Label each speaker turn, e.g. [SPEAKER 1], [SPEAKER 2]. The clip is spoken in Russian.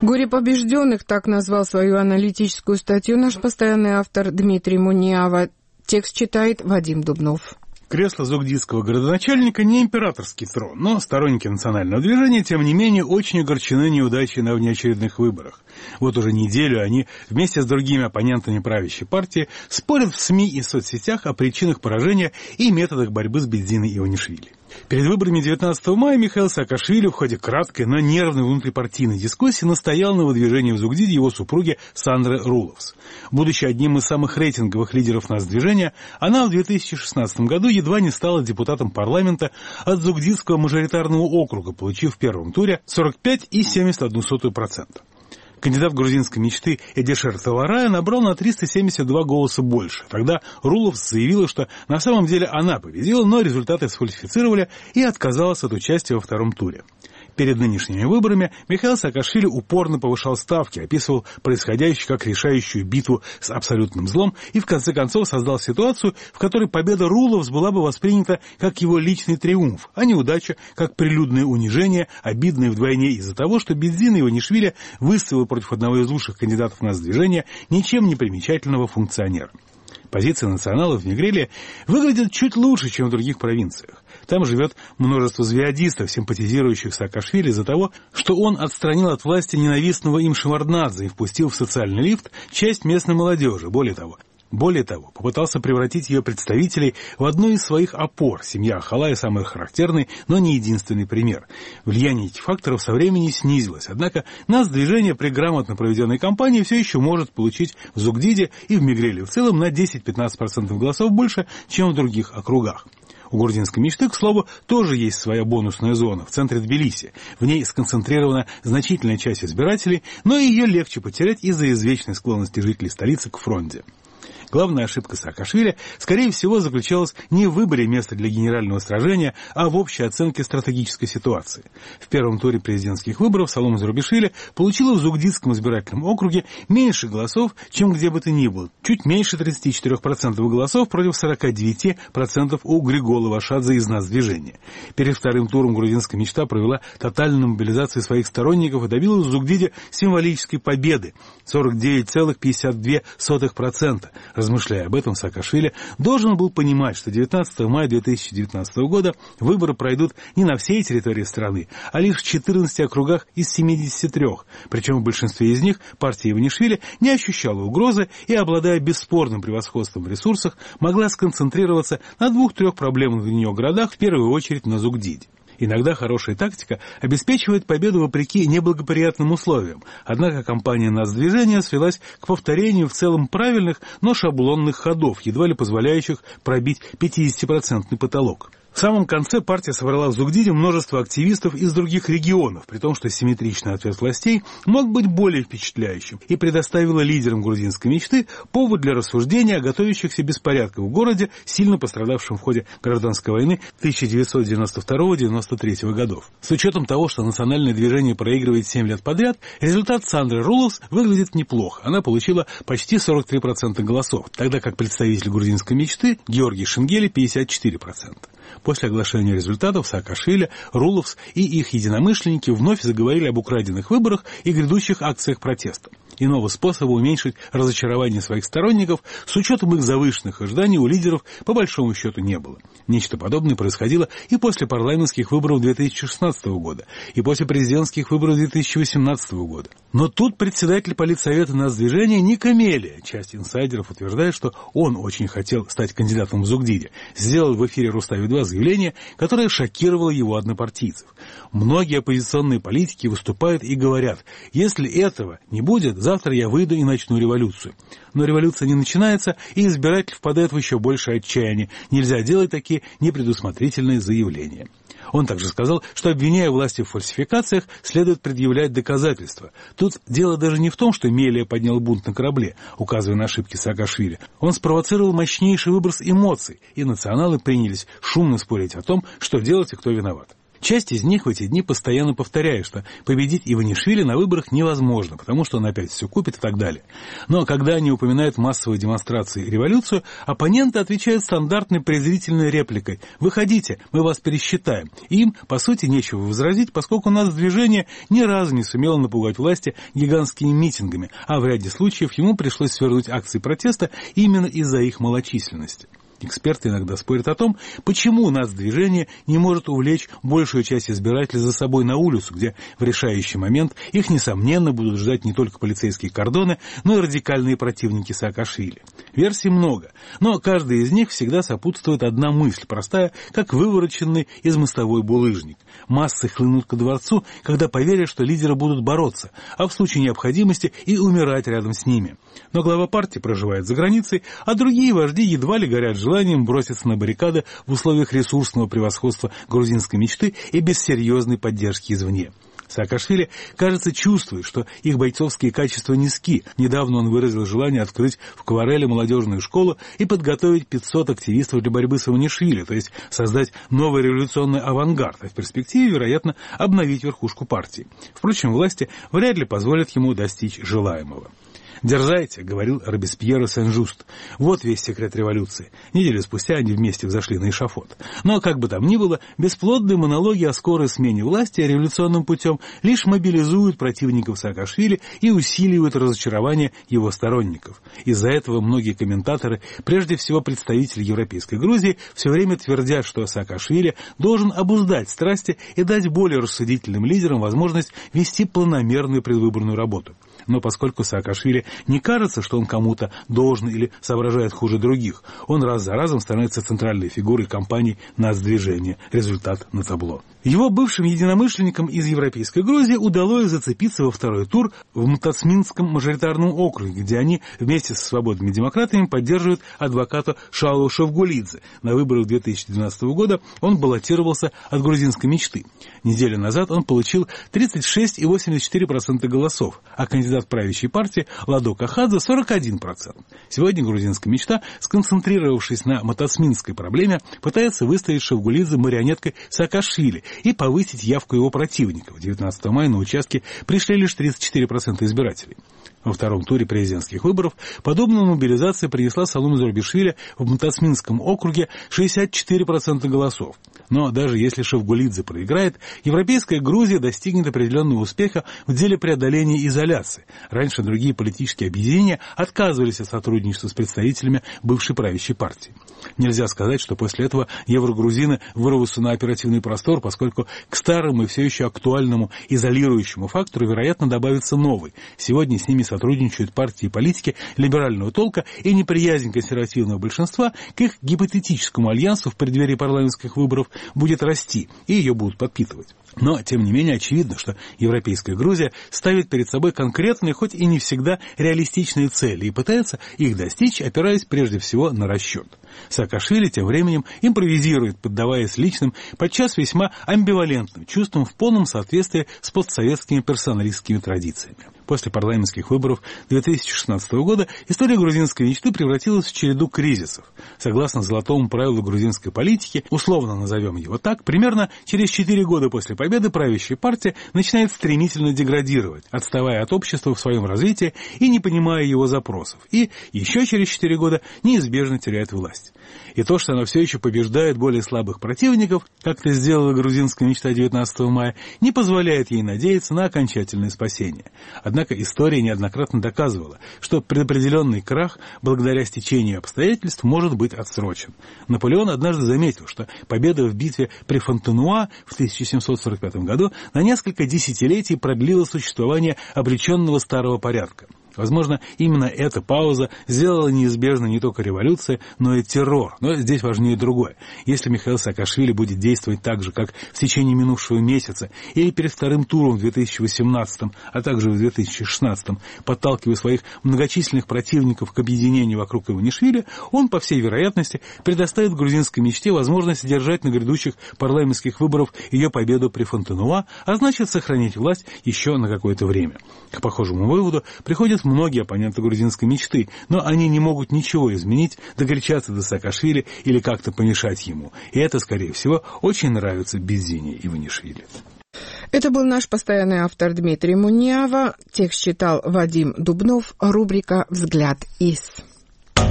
[SPEAKER 1] «Горе побежденных» — так назвал свою аналитическую статью наш постоянный автор Дмитрий Муниава. Текст читает Вадим Дубнов.
[SPEAKER 2] Кресло зугдидского городоначальника не императорский трон, но сторонники национального движения, тем не менее, очень огорчены неудачей на внеочередных выборах. Вот уже неделю они вместе с другими оппонентами правящей партии спорят в СМИ и соцсетях о причинах поражения и методах борьбы с Бедзиной Иванишвили. Перед выборами 19 мая Михаил Саакашвили в ходе краткой, но нервной внутрипартийной дискуссии настоял на выдвижении в Зугдиде его супруги Сандры Руловс. Будучи одним из самых рейтинговых лидеров нацдвижения, она в 2016 году едва не стала депутатом парламента от Зугдидского мажоритарного округа, получив в первом туре 45,71%. Кандидат грузинской мечты Эдишер Таларая набрал на 372 голоса больше. Тогда Руловс заявила, что на самом деле она победила, но результаты сфальсифицировали и отказалась от участия во втором туре. Перед нынешними выборами Михаил Саакашвили упорно повышал ставки, описывал происходящее как решающую битву с абсолютным злом и в конце концов создал ситуацию, в которой победа Руловс была бы воспринята как его личный триумф, а неудача как прилюдное унижение, обидное вдвойне из-за того, что Бедзина Иванишвили выставил против одного из лучших кандидатов нацдвижения ничем не примечательного функционера. Позиция националов в Мигрелии выглядит чуть лучше, чем в других провинциях. Там живет множество звиадистов, симпатизирующих Саакашвили из-за того, что он отстранил от власти ненавистного им Шеварднадзе и впустил в социальный лифт часть местной молодежи. Более того, попытался превратить ее представителей в одну из своих опор. Семья Ахалая – самый характерный, но не единственный пример. Влияние этих факторов со временем снизилось. Однако нацдвижение при грамотно проведенной кампании все еще может получить в Зугдиде и в Мигрелии в целом на 10-15% голосов больше, чем в других округах. У грузинской мечты, к слову, тоже есть своя бонусная зона в центре Тбилиси. В ней сконцентрирована значительная часть избирателей, но ее легче потерять из-за извечной склонности жителей столицы к фронте. Главная ошибка Саакашвили, скорее всего, заключалась не в выборе места для генерального сражения, а в общей оценке стратегической ситуации. В первом туре президентских выборов Саломе Зурабишвили получила в Зугдидском избирательном округе меньше голосов, чем где бы то ни было. Чуть меньше 34% голосов против 49% у Григола Вашадзе из нацдвижения. Перед вторым туром грузинская мечта провела тотальную мобилизацию своих сторонников и добилась в Зугдиде символической победы – 49,52%. Размышляя об этом, Саакашвили должен был понимать, что 19 мая 2019 года выборы пройдут не на всей территории страны, а лишь в 14 округах из 73. Причем в большинстве из них партия Иванишвили не ощущала угрозы и, обладая бесспорным превосходством в ресурсах, могла сконцентрироваться на 2-3 проблемных для нее городах, в первую очередь на Зугдиде. Иногда хорошая тактика обеспечивает победу вопреки неблагоприятным условиям. Однако кампания нацдвижения свелась к повторению в целом правильных, но шаблонных ходов, едва ли позволяющих пробить 50% потолок. В самом конце партия собрала в Зугдиде множество активистов из других регионов, при том, что симметричный ответ властей мог быть более впечатляющим, и предоставила лидерам грузинской мечты повод для рассуждения о готовящихся беспорядках в городе, сильно пострадавшем в ходе гражданской войны 1992-1993 годов. С учетом того, что национальное движение проигрывает 7 лет подряд, результат Сандры Руловс выглядит неплохо. Она получила почти 43% голосов, тогда как представитель грузинской мечты Георгий Шенгели 54%. После оглашения результатов Саакашвили, Руловс и их единомышленники вновь заговорили об украденных выборах и грядущих акциях протеста. Иного способа уменьшить разочарование своих сторонников с учетом их завышенных ожиданий у лидеров по большому счету не было. Нечто подобное происходило и после парламентских выборов 2016 года, и после президентских выборов 2018 года. Но тут председатель политсовета нацдвижения Ник Амелия, часть инсайдеров утверждает, что он очень хотел стать кандидатом в Зугдиде, сделал в эфире Рустави-2 заявление, которое шокировало его однопартийцев. Многие оппозиционные политики выступают и говорят: если этого не будет, завтра я выйду и начну революцию. Но революция не начинается, и избиратель впадает в еще большее отчаяние. Нельзя делать такие непредусмотрительные заявления. Он также сказал, что, обвиняя власти в фальсификациях, следует предъявлять доказательства. Тут дело даже не в том, что Мелия поднял бунт на корабле, указывая на ошибки Саакашвили. Он спровоцировал мощнейший выброс эмоций, и националы принялись шумно спорить о том, что делать и кто виноват. Часть из них в эти дни постоянно повторяет, что победить Иванишвили на выборах невозможно, потому что он опять все купит и так далее. Но когда они упоминают массовые демонстрации и революцию, оппоненты отвечают стандартной презрительной репликой: «Выходите, мы вас пересчитаем». И им, по сути, нечего возразить, поскольку нацдвижение ни разу не сумело напугать власти гигантскими митингами, а в ряде случаев ему пришлось свернуть акции протеста именно из-за их малочисленности. Эксперты иногда спорят о том, почему нацдвижение не может увлечь большую часть избирателей за собой на улицу, где в решающий момент их, несомненно, будут ждать не только полицейские кордоны, но и радикальные противники Саакашвили. Версий много, но каждой из них всегда сопутствует одна мысль, простая, как вывороченный из мостовой булыжник. Массы хлынут ко дворцу, когда поверят, что лидеры будут бороться, а в случае необходимости и умирать рядом с ними. Но глава партии проживает за границей, а другие вожди едва ли горят желанием броситься на баррикады в условиях ресурсного превосходства грузинской мечты и без серьезной поддержки извне. Саакашвили, кажется, чувствует, что их бойцовские качества низки. Недавно он выразил желание открыть в Квареле молодежную школу и подготовить 500 активистов для борьбы с Иванишвили, то есть создать новый революционный авангард, а в перспективе, вероятно, обновить верхушку партии. Впрочем, власти вряд ли позволят ему достичь желаемого. «Дерзайте», — говорил Робеспьеру Сен-Жуст. Вот весь секрет революции. Неделю спустя они вместе взошли на эшафот. Но, как бы там ни было, бесплодные монологи о скорой смене власти революционным путем лишь мобилизуют противников Саакашвили и усиливают разочарование его сторонников. Из-за этого многие комментаторы, прежде всего представители Европейской Грузии, все время твердят, что Саакашвили должен обуздать страсти и дать более рассудительным лидерам возможность вести планомерную предвыборную работу. Но поскольку Саакашвили не кажется, что он кому-то должен или соображает хуже других, он раз за разом становится центральной фигурой кампании нацдвижения. Результат на табло. Его бывшим единомышленникам из Европейской Грузии удалось зацепиться во второй тур в Мотоцминском мажоритарном округе, где они вместе со свободными демократами поддерживают адвоката Шаулу Шовгулидзе. На выборах 2012 года он баллотировался от грузинской мечты. Неделю назад он получил 36,84% голосов, а кандидат правящей партии Ладо Кахадзе 41%. Сегодня грузинская мечта, сконцентрировавшись на мотоцминской проблеме, пытается выставить Шовгулидзе марионеткой Саакашвили и повысить явку его противников. 19 мая на участке пришли лишь 34% избирателей. Во втором туре президентских выборов подобная мобилизация принесла Саломе Зурабишвили в Мотоцминском округе 64% голосов. Но даже если Шовгулидзе проиграет, Европейская Грузия достигнет определенного успеха в деле преодоления изоляции. Раньше другие политические объединения отказывались от сотрудничества с представителями бывшей правящей партии. Нельзя сказать, что после этого еврогрузины вырвутся на оперативный простор, поскольку к старому и все еще актуальному изолирующему фактору, вероятно, добавится новый. Сегодня с ними сотрудничают партии и политики либерального толка, и неприязнь консервативного большинства к их гипотетическому альянсу в преддверии парламентских выборов будет расти, и ее будут подпитывать. Но, тем не менее, очевидно, что Европейская Грузия ставит перед собой конкретные, хоть и не всегда реалистичные цели, и пытается их достичь, опираясь прежде всего на расчет. Саакашвили тем временем импровизирует, поддаваясь личным, подчас весьма амбивалентным чувствам в полном соответствии с постсоветскими персоналистскими традициями. После парламентских выборов 2016 года история грузинской мечты превратилась в череду кризисов. Согласно золотому правилу грузинской политики, условно назовем его так, примерно через 4 года после победы правящая партия начинает стремительно деградировать, отставая от общества в своем развитии и не понимая его запросов, и еще через 4 года неизбежно теряет власть. И то, что она все еще побеждает более слабых противников, как это сделала грузинская мечта 19 мая, не позволяет ей надеяться на окончательное спасение. Однако история неоднократно доказывала, что предопределенный крах, благодаря стечению обстоятельств, может быть отсрочен. Наполеон однажды заметил, что победа в битве при Фонтенуа в 1745 году на несколько десятилетий продлила существование обреченного старого порядка. Возможно, именно эта пауза сделала неизбежной не только революция, но и террор. Но здесь важнее другое. Если Михаил Саакашвили будет действовать так же, как в течение минувшего месяца, или перед вторым туром в 2018, а также в 2016, подталкивая своих многочисленных противников к объединению вокруг Иванишвили, он, по всей вероятности, предоставит грузинской мечте возможность держать на грядущих парламентских выборах ее победу при Фонтенуа, а значит сохранить власть еще на какое-то время. К похожему выводу приходят многие оппоненты грузинской мечты, но они не могут ничего изменить, докричаться до Саакашвили или как-то помешать ему. И это, скорее всего, очень нравится Бедзине Иванишвили.
[SPEAKER 1] Это был наш постоянный автор Дмитрий Муниава. Текст читал Вадим Дубнов. Рубрика «Взгляд из».